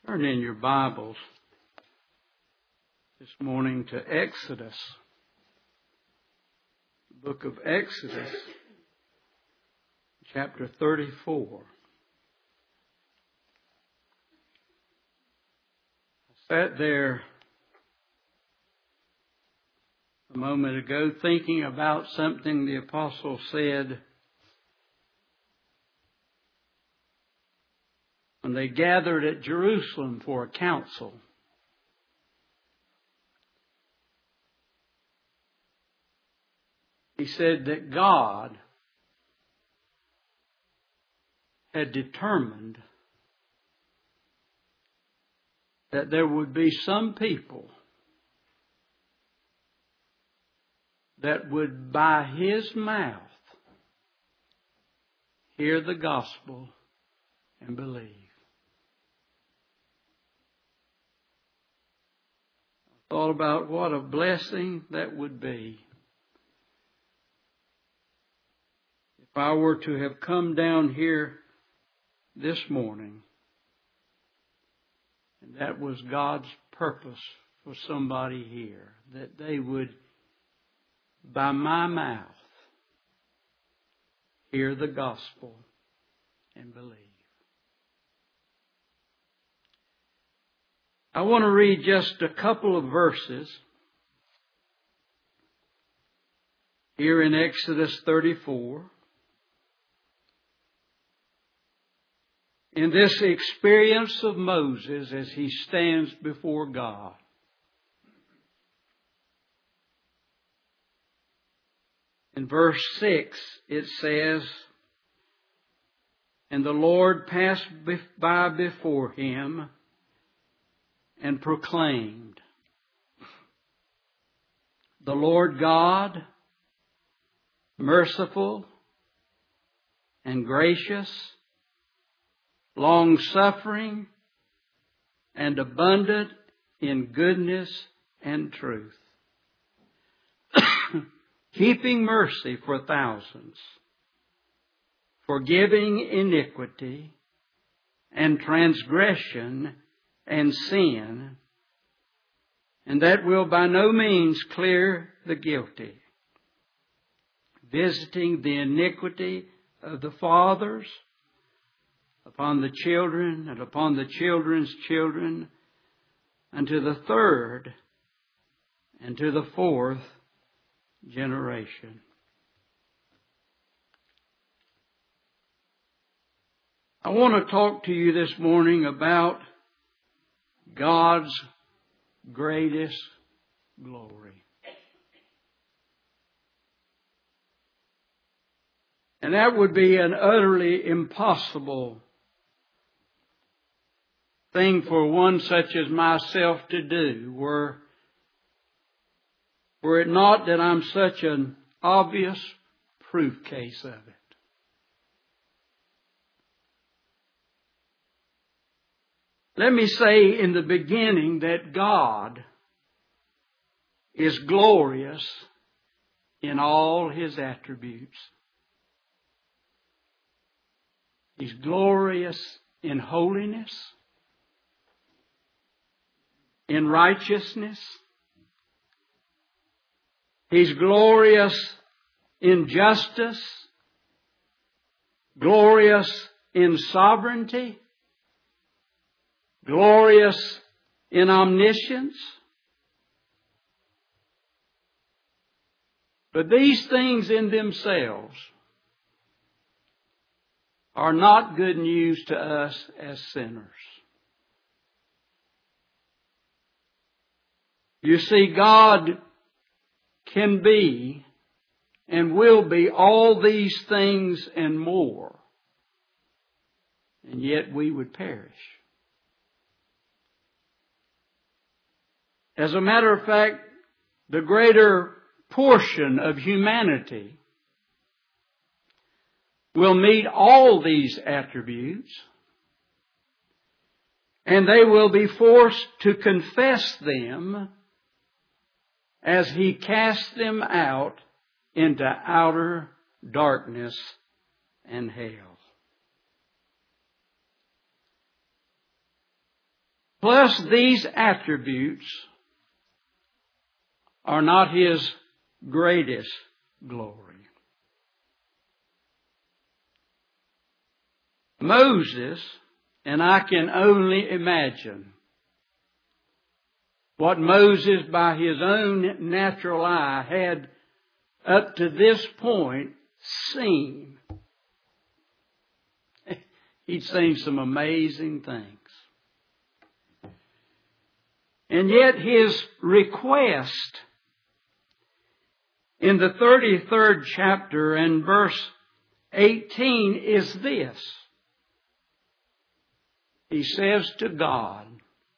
Turn in your Bibles this morning to Exodus, the book of Exodus, chapter 34. I sat there a moment ago thinking about something the apostle said when they gathered at Jerusalem for a council. He said that God had determined that there would be some people that would, by His mouth, hear the gospel and believe. I thought about what a blessing that would be if I were to have come down here this morning and that was God's purpose for somebody here, that they would, by my mouth, hear the gospel and believe. I want to read just a couple of verses here in Exodus 34. In this experience of Moses as he stands before God. In verse 6 it says, "And the Lord passed by before him and proclaimed, the Lord God, merciful and gracious, long-suffering and abundant in goodness and truth, keeping mercy for thousands, forgiving iniquity and transgression and sin, and that will by no means clear the guilty, visiting the iniquity of the fathers upon the children and upon the children's children, unto the third and to the fourth generation." I want to talk to you this morning about God's greatest glory. And that would be an utterly impossible thing for one such as myself to do, were it not that I'm such an obvious proof case of it. Let me say in the beginning that God is glorious in all His attributes. He's glorious in holiness, in righteousness. He's glorious in justice, glorious in sovereignty, glorious in omniscience. But these things in themselves are not good news to us as sinners. You see, God can be and will be all these things and more, and yet we would perish. As a matter of fact, the greater portion of humanity will meet all these attributes, and they will be forced to confess them as He casts them out into outer darkness and hell. plus these attributes are not His greatest glory. Moses, and I can only imagine what Moses by his own natural eye had up to this point seen. He'd seen some amazing things. And yet his request in the 33rd chapter and verse 18 is this. He says to God,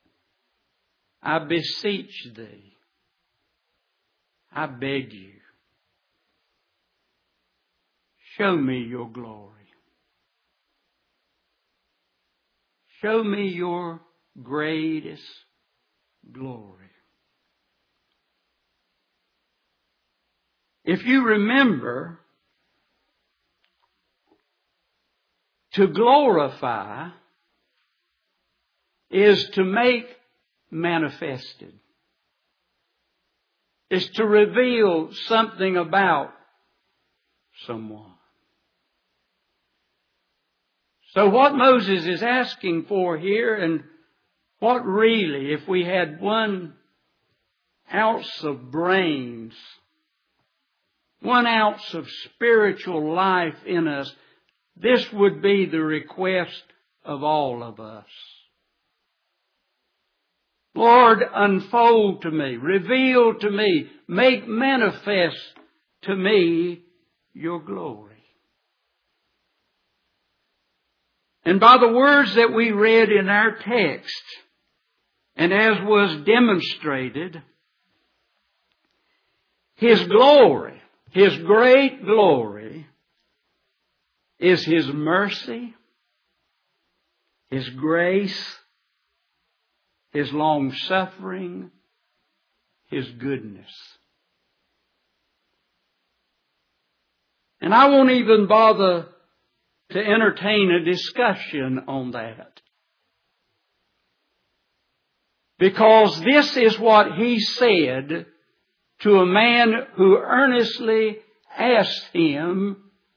I beseech thee, I beg you, show me your glory. Show me your greatest glory. If you remember, to glorify is to make manifested. Is to reveal something about someone. So what Moses is asking for here, and what really, if we had 1 ounce of brains, 1 ounce of spiritual life in us, this would be the request of all of us. Lord, unfold to me, reveal to me, make manifest to me your glory. And by the words that we read in our text, and as was demonstrated, His glory, His great glory, is His mercy, His grace, His long-suffering, His goodness. And I won't even bother to entertain a discussion on that. Because this is what He said to a man who earnestly asked Him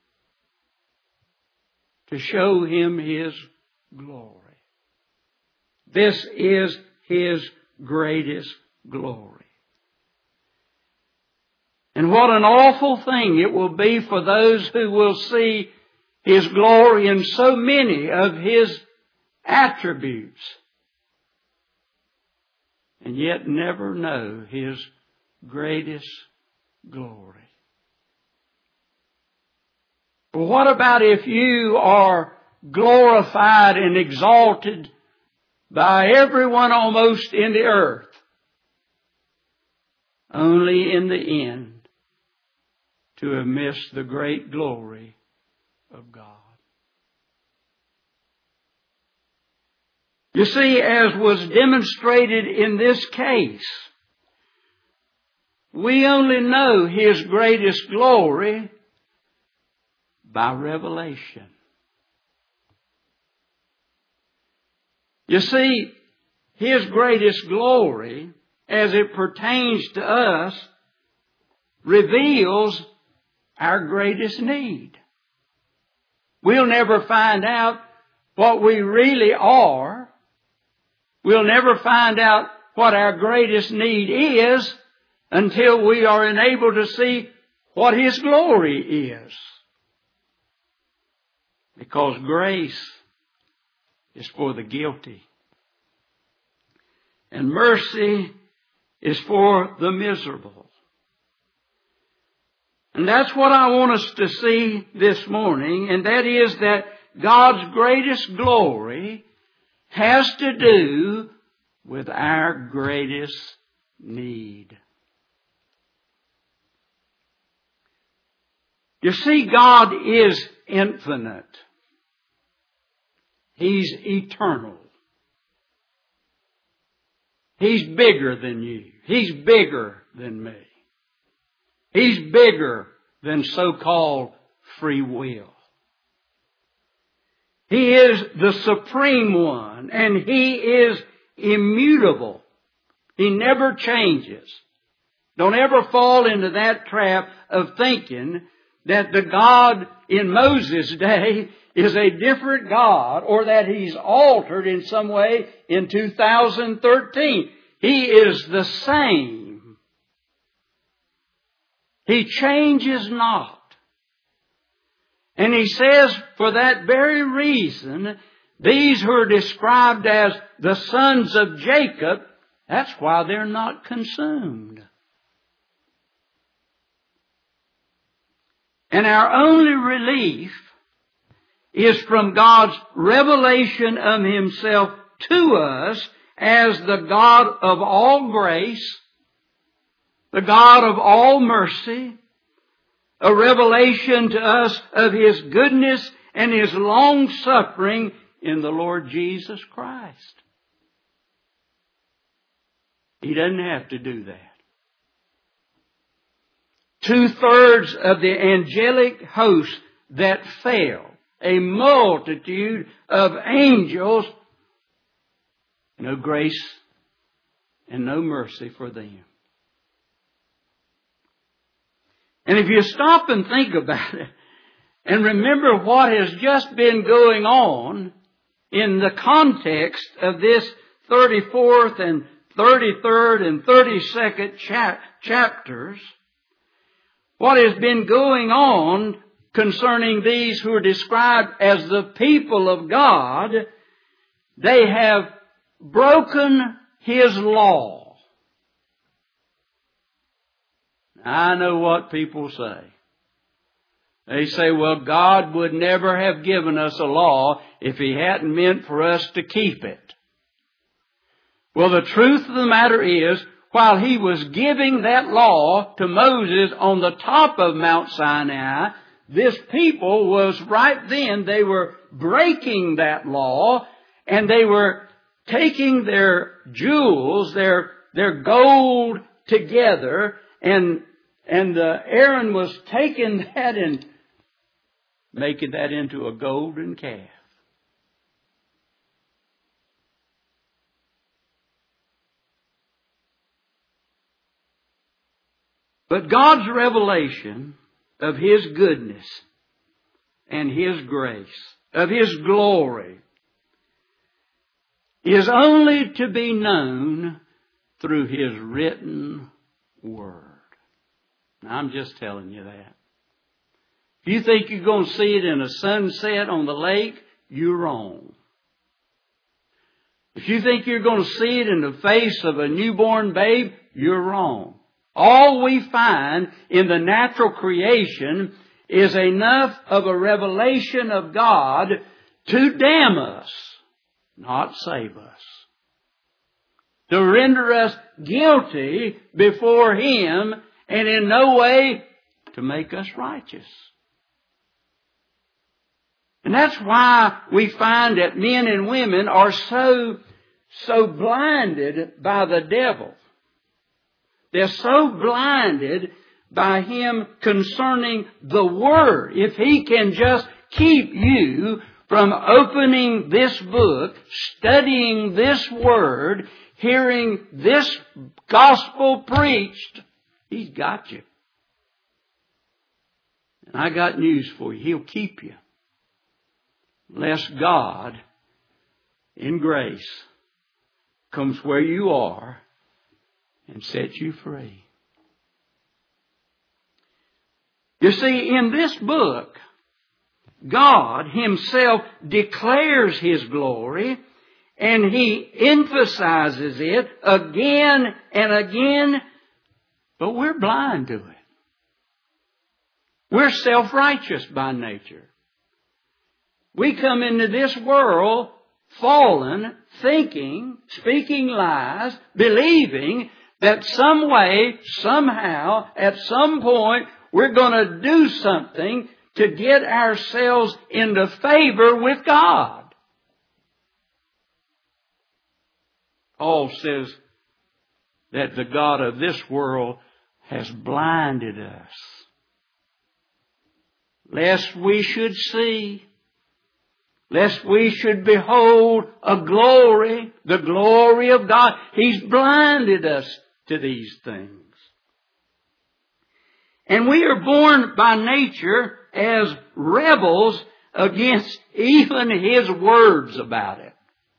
to show him His glory. This is His greatest glory. And what an awful thing it will be for those who will see His glory in so many of His attributes and yet never know His greatest glory. Well, what about if you are glorified and exalted by everyone almost in the earth, only in the end to have missed the great glory of God? You see, as was demonstrated in this case, we only know His greatest glory by revelation. You see, His greatest glory, as it pertains to us, reveals our greatest need. We'll never find out what we really are. We'll never find out what our greatest need is until we are enabled to see what His glory is. Because grace is for the guilty, and mercy is for the miserable. And that's what I want us to see this morning, and that is that God's greatest glory has to do with our greatest need. You see, God is infinite. He's eternal. He's bigger than you. He's bigger than me. He's bigger than so-called free will. He is the supreme one, and He is immutable. He never changes. Don't ever fall into that trap of thinking that the God in Moses' day is a different God, or that He's altered in some way in 2013. He is the same. He changes not. And He says, for that very reason, these who are described as the sons of Jacob, that's why they're not consumed. And our only relief is from God's revelation of Himself to us as the God of all grace, the God of all mercy, a revelation to us of His goodness and His long-suffering in the Lord Jesus Christ. He doesn't have to do that. 2/3 of the angelic host that fell, a multitude of angels, no grace and no mercy for them. And if you stop and think about it, and remember what has just been going on in the context of this 34th and 33rd and 32nd chapters, what has been going on concerning these who are described as the people of God, they have broken His law. I know what people say. They say, well, God would never have given us a law if He hadn't meant for us to keep it. Well, the truth of the matter is, while He was giving that law to Moses on the top of Mount Sinai, this people was right then, they were breaking that law, and they were taking their jewels, their gold together, and Aaron was taking that and making that into a golden calf. But God's revelation of His goodness and His grace, of His glory, is only to be known through His written Word. Now, I'm just telling you that. If you think you're going to see it in a sunset on the lake, you're wrong. If you think you're going to see it in the face of a newborn babe, you're wrong. All we find in the natural creation is enough of a revelation of God to damn us, not save us. To render us guilty before Him, and in no way to make us righteous. And that's why we find that men and women are so blinded by the devil. They're so blinded by him concerning the Word. If he can just keep you from opening this book, studying this Word, hearing this gospel preached, he's got you. And I got news for you. He'll keep you. Lest God, in grace, comes where you are and sets you free. You see, in this book, God Himself declares His glory, and He emphasizes it again and again, but we're blind to it. We're self-righteous by nature. We come into this world fallen, thinking, speaking lies, believing that some way, somehow, at some point, we're going to do something to get ourselves into favor with God. Paul says that the God of this world has blinded us, lest we should see lest we should behold a glory, the glory of God. He's blinded us to these things. And we are born by nature as rebels against even His words about it.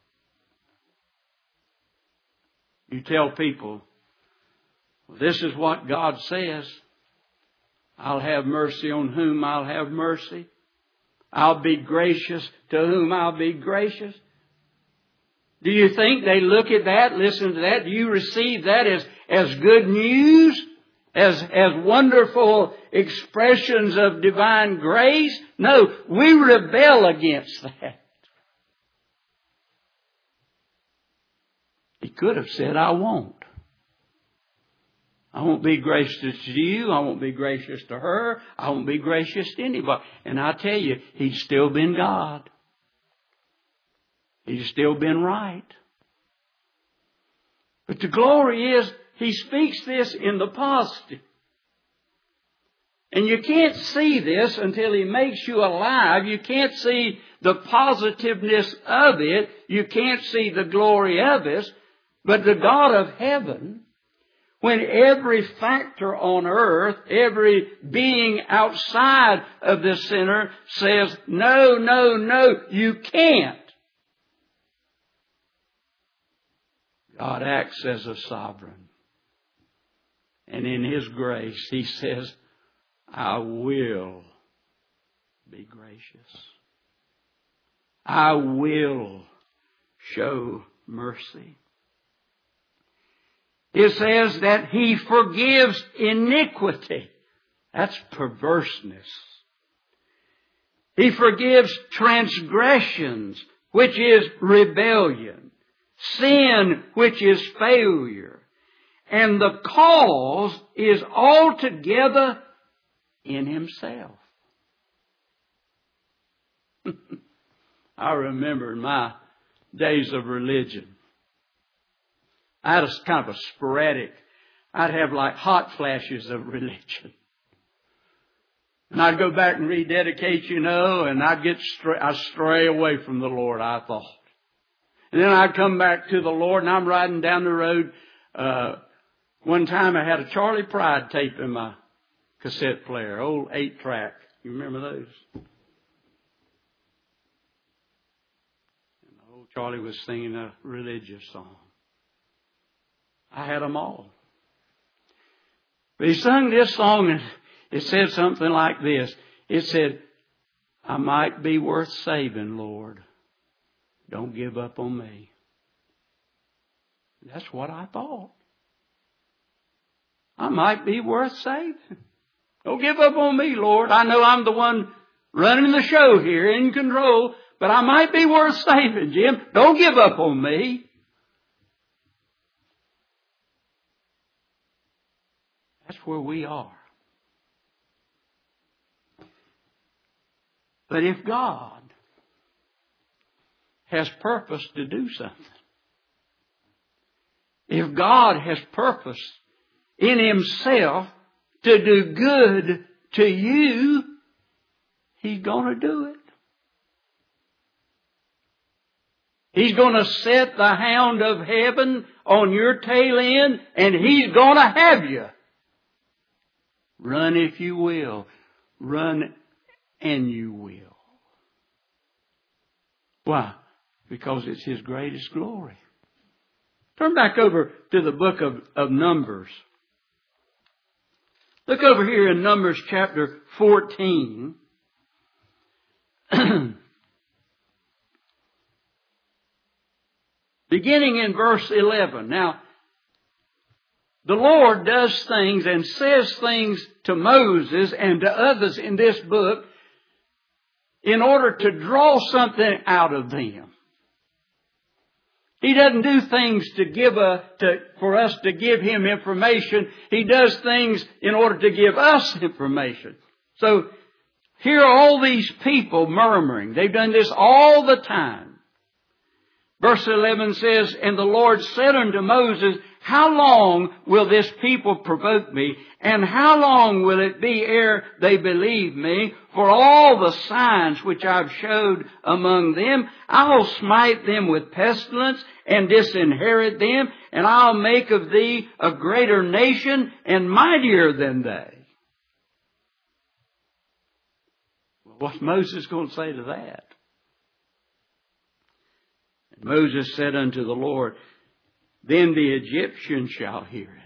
You tell people, well, this is what God says. I'll have mercy on whom I'll have mercy. I'll be gracious to whom I'll be gracious. Do you think they look at that, listen to that? Do you receive that as good news? As wonderful expressions of divine grace? No, we rebel against that. He could have said, I won't. I won't be gracious to you. I won't be gracious to her. I won't be gracious to anybody. And I tell you, He's still been God. He's still been right. But the glory is, He speaks this in the positive. And you can't see this until He makes you alive. You can't see the positiveness of it. You can't see the glory of it. But the God of heaven, when every factor on earth, every being outside of the sinner says, no, no, no, you can't. God acts as a sovereign. And in His grace, He says, I will be gracious. I will show mercy. It says that He forgives iniquity. That's perverseness. He forgives transgressions, which is rebellion. Sin, which is failure. And the cause is altogether in Himself. I remember in my days of religion, I had a kind of a sporadic, I'd have like hot flashes of religion. And I'd go back and rededicate, and I'd stray away from the Lord, I thought. And then I'd come back to the Lord, and I'm riding down the road. One time I had a Charlie Pride tape in my cassette player, old 8-track. You remember those? And old Charlie was singing a religious song. I had them all. But he sung this song, and it said something like this. It said, I might be worth saving, Lord. Don't give up on me. That's what I thought. I might be worth saving. Don't give up on me, Lord. I know I'm the one running the show here, in control, but I might be worth saving, Jim. Don't give up on me. That's where we are. But if God has purpose to do something, if God has purpose in Himself to do good to you, He's going to do it. He's going to set the hound of heaven on your tail end, and He's going to have you. Run if you will. Run and you will. Why? Because it's His greatest glory. Turn back over to the book of Numbers. Look over here in Numbers chapter 14. Beginning in verse 11. Now, the Lord does things and says things to Moses and to others in this book in order to draw something out of them. He doesn't do things for us to give Him information. He does things in order to give us information. So here are all these people murmuring. They've done this all the time. Verse 11 says, And the Lord said unto Moses, How long will this people provoke me? And how long will it be ere they believe me? For all the signs which I've showed among them, I'll smite them with pestilence and disinherit them, and I'll make of thee a greater nation and mightier than they. Well, what's Moses going to say to that? And Moses said unto the Lord, Then the Egyptians shall hear it.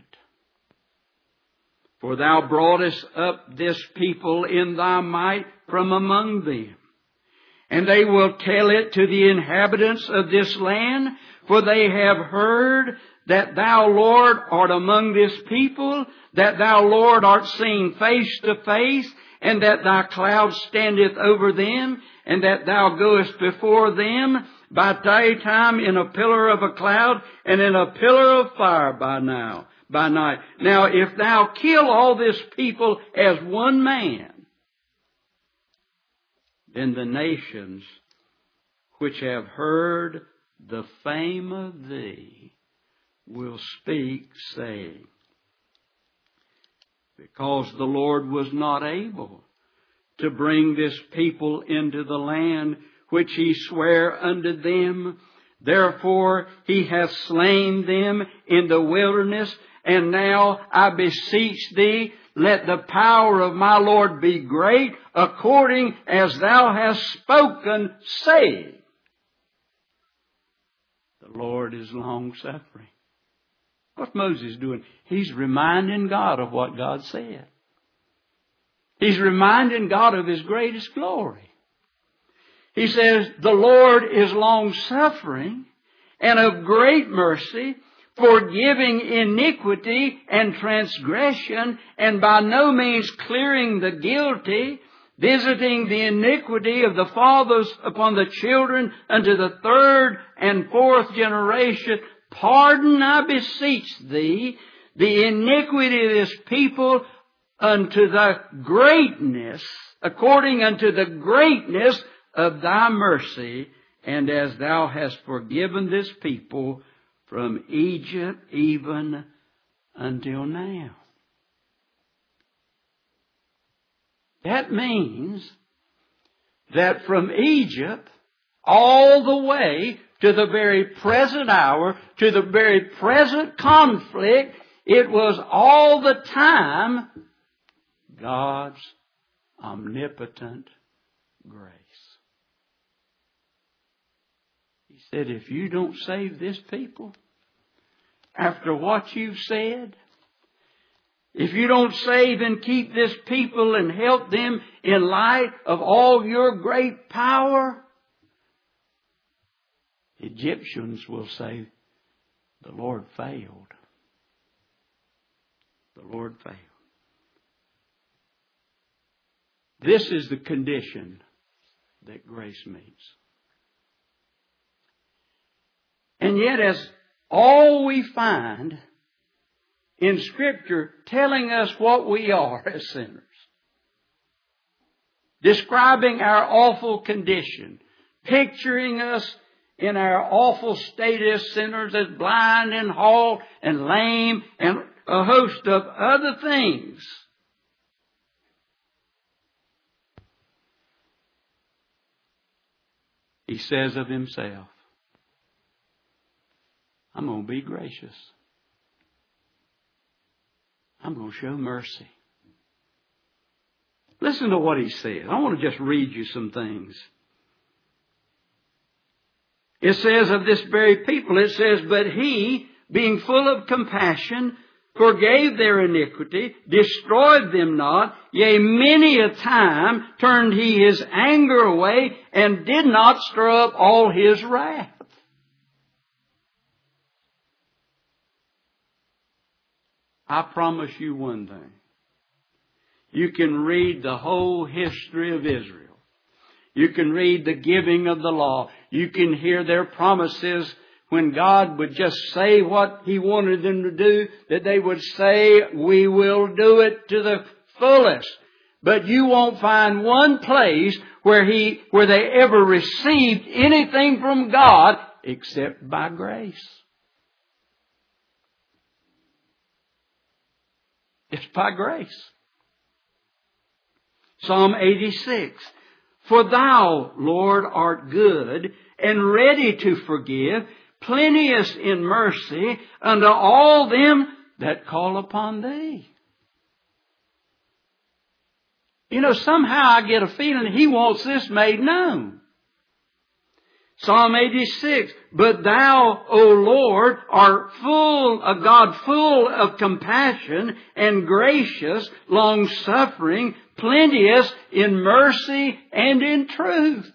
For thou broughtest up this people in thy might from among them. And they will tell it to the inhabitants of this land, for they have heard that thou, Lord, art among this people, that thou, Lord, art seen face to face, and that thy cloud standeth over them, and that thou goest before them by daytime in a pillar of a cloud, and in a pillar of fire by night. Now, if thou kill all this people as one man, then the nations which have heard the fame of thee will speak, saying, Because the Lord was not able to bring this people into the land which he sware unto them, therefore he hath slain them in the wilderness. And now I beseech thee, let the power of my Lord be great, according as thou hast spoken, saying, The Lord is long-suffering. What's Moses doing? He's reminding God of what God said. He's reminding God of His greatest glory. He says, The Lord is long-suffering and of great mercy, forgiving iniquity and transgression, and by no means clearing the guilty, visiting the iniquity of the fathers upon the children unto the third and fourth generation. Pardon, I beseech thee, the iniquity of this people unto the greatness, according unto the greatness of thy mercy, and as thou hast forgiven this people from Egypt even until now. That means that from Egypt all the way to the very present hour, to the very present conflict, it was all the time God's omnipotent grace. He said, if you don't save this people, after what you've said, if you don't save and keep this people and help them in light of all your great power, Egyptians will say, the Lord failed. The Lord failed. This is the condition that grace meets. And yet, as all we find in Scripture telling us what we are as sinners, describing our awful condition, picturing us in our awful state as sinners, as blind and halt and lame and a host of other things. He says of Himself, I'm going to be gracious. I'm going to show mercy. Listen to what He said. I want to just read you some things. It says of this very people, it says, But He, being full of compassion, forgave their iniquity, destroyed them not, yea, many a time turned He His anger away, and did not stir up all His wrath. I promise you one thing. You can read the whole history of Israel. You can read the giving of the law. You can hear their promises when God would just say what He wanted them to do, that they would say, we will do it to the fullest. But you won't find one place where they ever received anything from God except by grace. It's by grace. Psalm 86. For thou, Lord, art good and ready to forgive, plenteous in mercy unto all them that call upon thee. You know, somehow I get a feeling He wants this made known. Psalm 86, but thou, O Lord, art a God full of compassion and gracious, long-suffering, plenteous in mercy and in truth.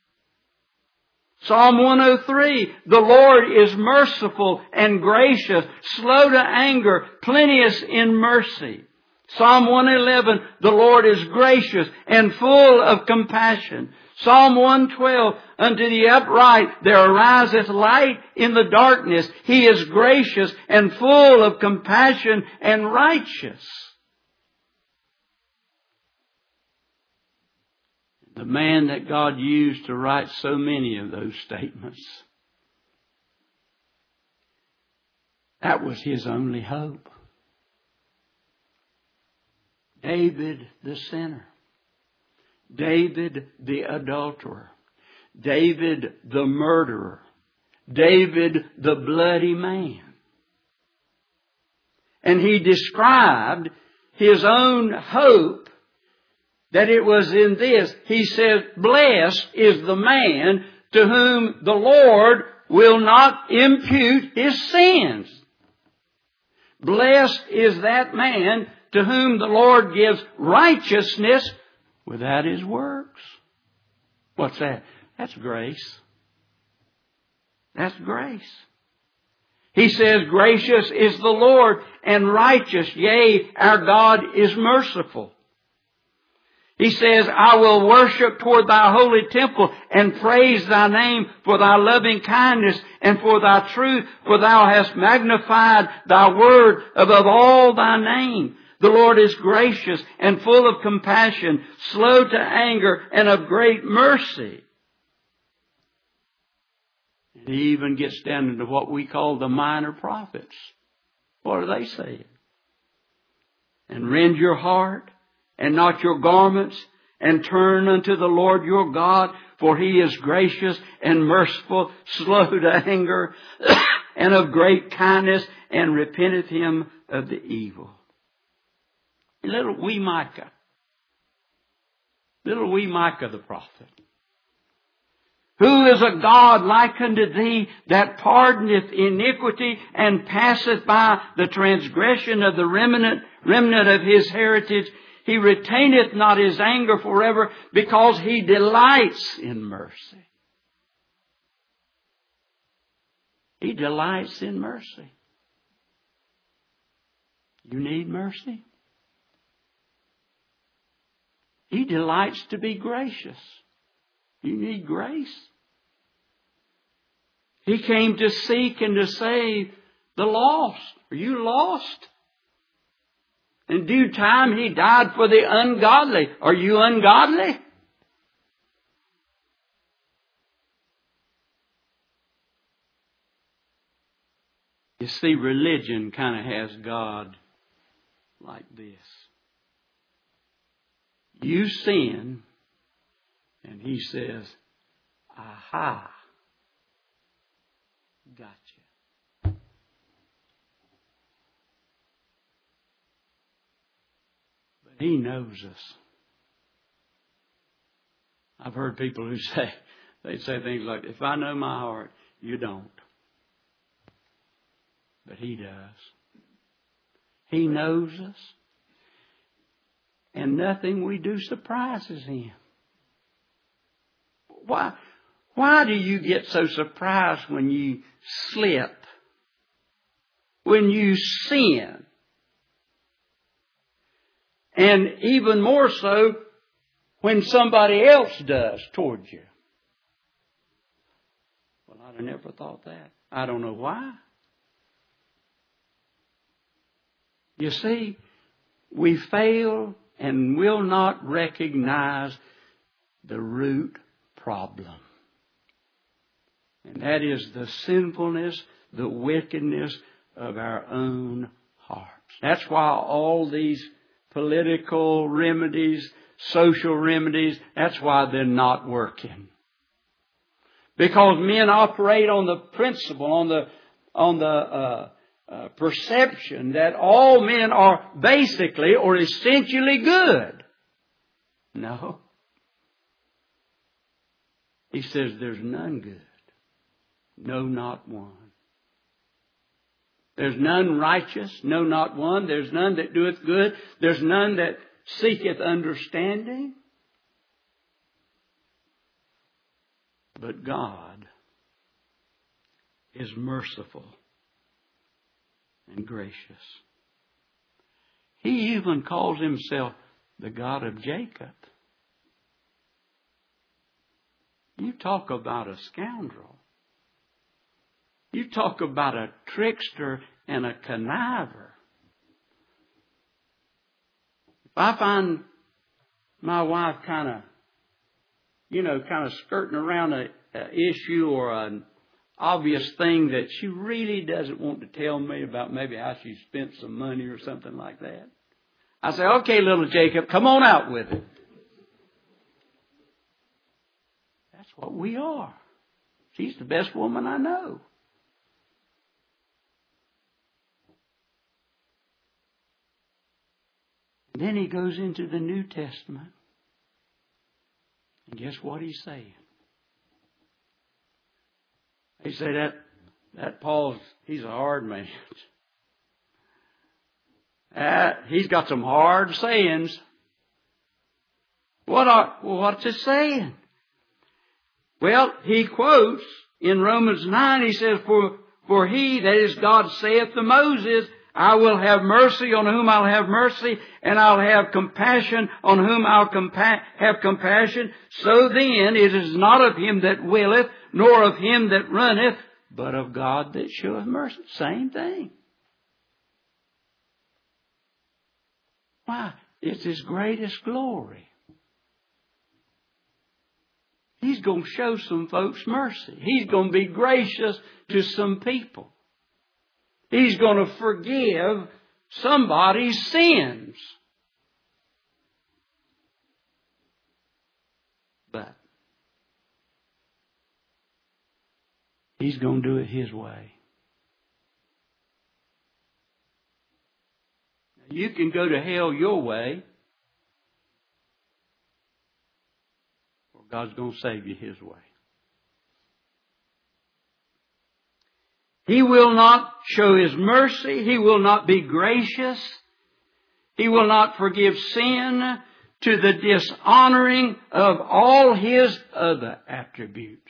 Psalm 103, the Lord is merciful and gracious, slow to anger, plenteous in mercy. Psalm 111, the Lord is gracious and full of compassion. Psalm 112, unto the upright there ariseth light in the darkness. He is gracious and full of compassion and righteous. The man that God used to write so many of those statements, that was his only hope. David the sinner. David the adulterer. David the murderer. David the bloody man. And he described his own hope that it was in this. He says, blessed is the man to whom the Lord will not impute his sins. Blessed is that man to whom the Lord gives righteousness without his works. What's that? That's grace. That's grace. He says, gracious is the Lord and righteous. Yea, our God is merciful. He says, I will worship toward thy holy temple and praise thy name for thy loving kindness and for thy truth, for thou hast magnified thy word above all thy name. The Lord is gracious and full of compassion, slow to anger, and of great mercy. And he even gets down into what we call the minor prophets. What are they saying? And rend your heart and not your garments, and turn unto the Lord your God, for He is gracious and merciful, slow to anger, and of great kindness, and repenteth him of the evil. Little wee Micah the prophet. Who is a God like unto thee, that pardoneth iniquity, and passeth by the transgression of the remnant of his heritage? He retaineth not his anger forever, because he delights in mercy. He delights in mercy. You need mercy? He delights to be gracious. You need grace. He came to seek and to save the lost. Are you lost? In due time, He died for the ungodly. Are you ungodly? You see, religion kind of has God like this. You sin, and He says, aha, gotcha. But He knows us. I've heard people who say things like, if I know my heart, you don't. But He does. He knows us. And nothing we do surprises Him. Why do you get so surprised when you slip? When you sin? And even more so when somebody else does towards you. Well, I'd have never thought that. I don't know why. You see, we fail and will not recognize the root problem. And that is the sinfulness, the wickedness of our own hearts. That's why all these political remedies, social remedies, that's why they're not working. Because men operate on the principle, on the perception that all men are basically or essentially good. No. He says there's none good. No, not one. There's none righteous, no, not one. There's none that doeth good. There's none that seeketh understanding. But God is merciful and gracious. He even calls Himself the God of Jacob. You talk about a scoundrel. You talk about a trickster and a conniver. If I find my wife kind of skirting around an issue or an obvious thing that she really doesn't want to tell me about, maybe how she spent some money or something like that, I say, okay, little Jacob, come on out with it. That's what we are. She's the best woman I know. Then he goes into the New Testament. And guess what he's saying? He said that Paul's, he's a hard man. He's got some hard sayings. What's it saying? Well, he quotes in Romans 9, he says, For he, that is God, saith to Moses, I will have mercy on whom I'll have mercy, and I'll have compassion on whom I'll have compassion. So then it is not of him that willeth, nor of him that runneth, but of God that showeth mercy. Same thing. Why? It's His greatest glory. He's going to show some folks mercy. He's going to be gracious to some people. He's going to forgive somebody's sins. But He's going to do it His way. Now, you can go to hell your way, or God's going to save you His way. He will not show His mercy. He will not be gracious. He will not forgive sin to the dishonoring of all His other attributes.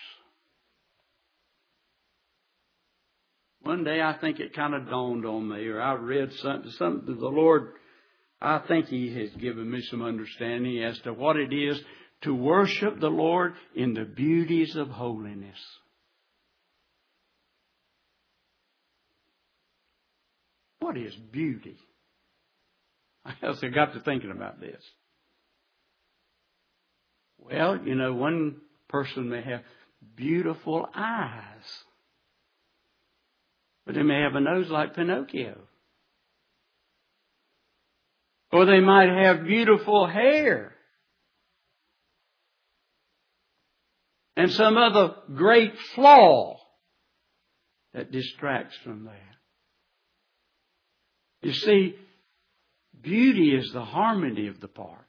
One day I think it kind of dawned on me, or I read something to the Lord. I think He has given me some understanding as to what it is to worship the Lord in the beauties of holiness. What is beauty? I also got to thinking about this. Well, one person may have beautiful eyes, but they may have a nose like Pinocchio. Or they might have beautiful hair and some other great flaw that distracts from that. You see, beauty is the harmony of the parts.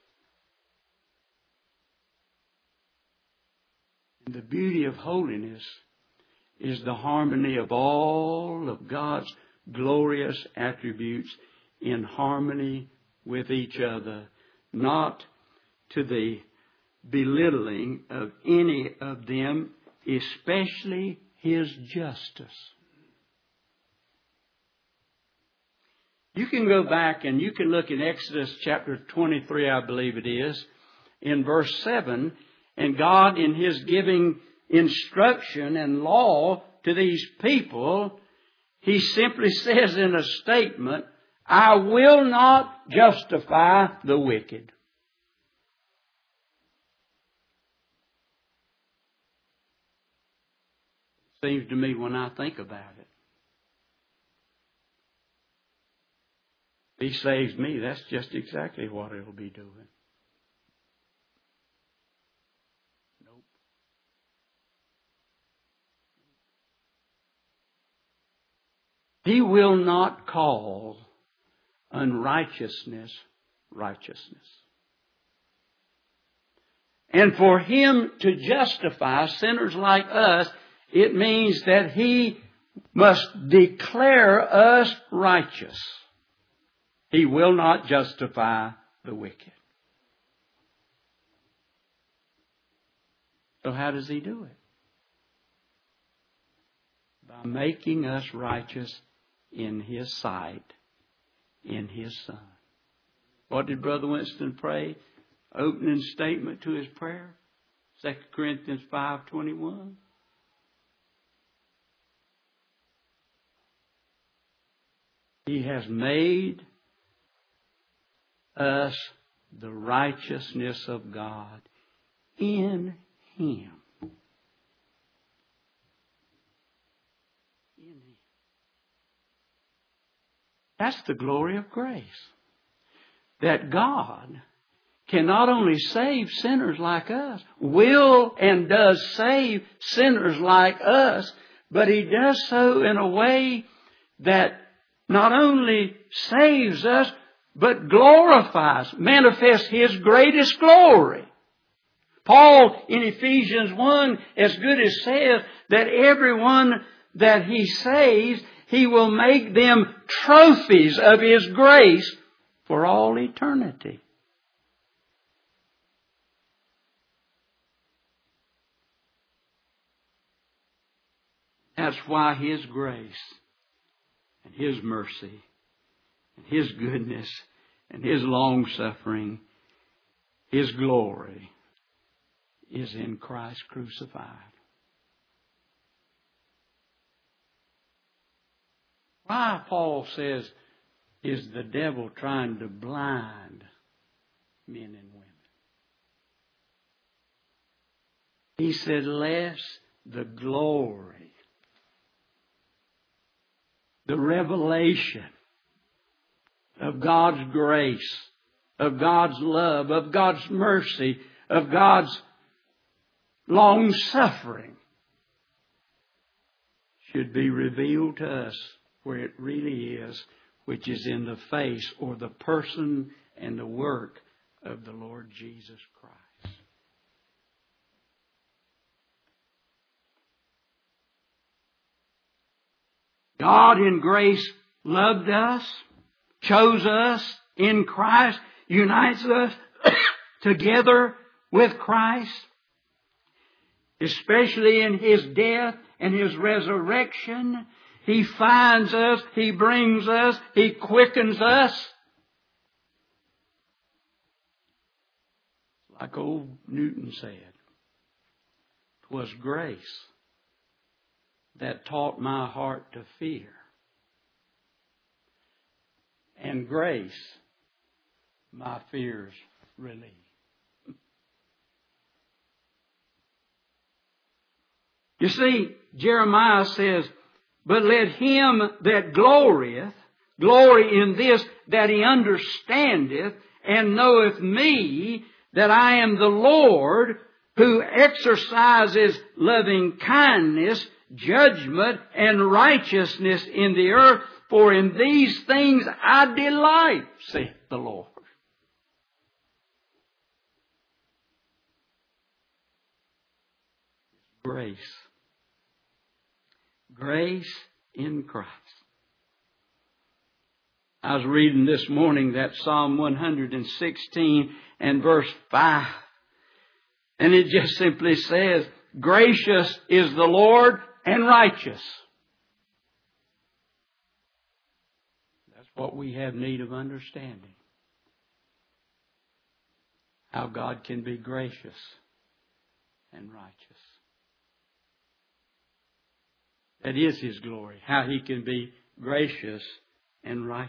And the beauty of holiness is the harmony of all of God's glorious attributes in harmony with each other, not to the belittling of any of them, especially His justice. You can go back and you can look in Exodus chapter 23, I believe it is, in verse 7, and God in His giving instruction and law to these people, He simply says in a statement, I will not justify the wicked. Seems to me when I think about it. If He saves me, that's just exactly what He'll be doing. Nope. He will not call unrighteousness righteousness. And for Him to justify sinners like us, it means that He must declare us righteous. He will not justify the wicked. So how does He do it? By making us righteous in His sight, in His Son. What did Brother Winston pray? Opening statement to his prayer? 2 Corinthians 5:21. He has made us the righteousness of God in Him. In Him. That's the glory of grace. That God can not only save sinners like us, will and does save sinners like us, but He does so in a way that not only saves us, but glorifies, manifests His greatest glory. Paul in Ephesians 1 as good as says that everyone that He saves, He will make them trophies of His grace for all eternity. That's why His grace and His mercy and His goodness and His long-suffering, His glory is in Christ crucified. Why, Paul says, is the devil trying to blind men and women? He said, lest the glory, the revelation of God's grace, of God's love, of God's mercy, of God's long-suffering should be revealed to us where it really is, which is in the face or the person and the work of the Lord Jesus Christ. God in grace loved us, chose us in Christ, unites us together with Christ, especially in His death and His resurrection. He finds us, He brings us, He quickens us. Like old Newton said, 'twas grace that taught my heart to fear, and grace my fears relieve. You see, Jeremiah says, but let him that glorieth, glory in this, that he understandeth, and knoweth me, that I am the Lord, who exercises loving kindness, judgment, and righteousness in the earth. For in these things I delight, saith the Lord. Grace. Grace in Christ. I was reading this morning that Psalm 116 and verse 5. And it just simply says, gracious is the Lord and righteous. That's what we have need of understanding. How God can be gracious and righteous. That is His glory. How He can be gracious and righteous.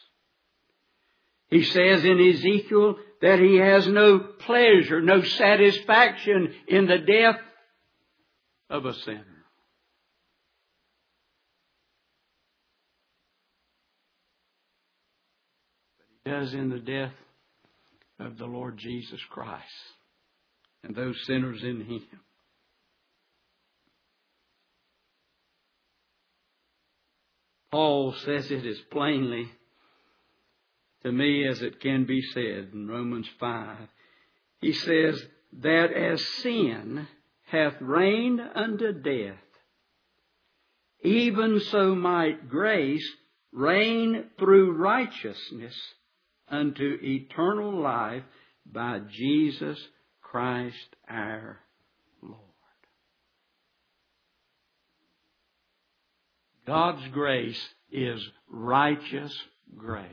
He says in Ezekiel that He has no pleasure, no satisfaction in the death of a sinner. does in the death of the Lord Jesus Christ and those sinners in Him. Paul says it as plainly to me as it can be said in Romans 5. He says, that as sin hath reigned unto death, even so might grace reign through righteousness unto eternal life by Jesus Christ our Lord. God's grace is righteous grace.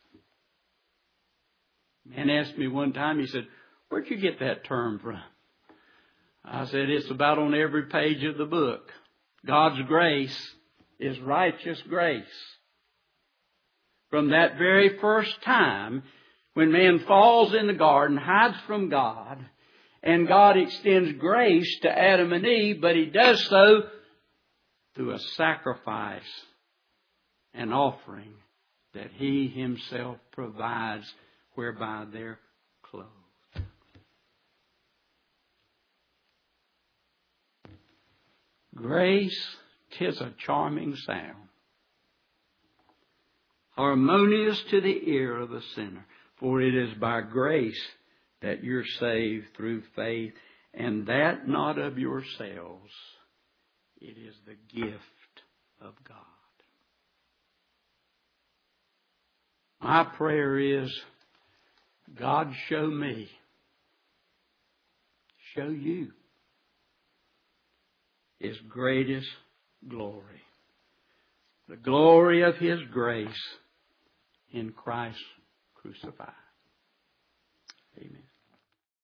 A man asked me one time, he said, where'd you get that term from? I said, it's about on every page of the book. God's grace is righteous grace. From that very first time when man falls in the garden, hides from God, and God extends grace to Adam and Eve, but He does so through a sacrifice, an offering that He Himself provides, whereby they're clothed. Grace, 'tis a charming sound, harmonious to the ear of the sinner. For it is by grace that you're saved through faith, and that not of yourselves. It is the gift of God. My prayer is, God, show me, show you His greatest glory. The glory of His grace in Christ crucified. Amen.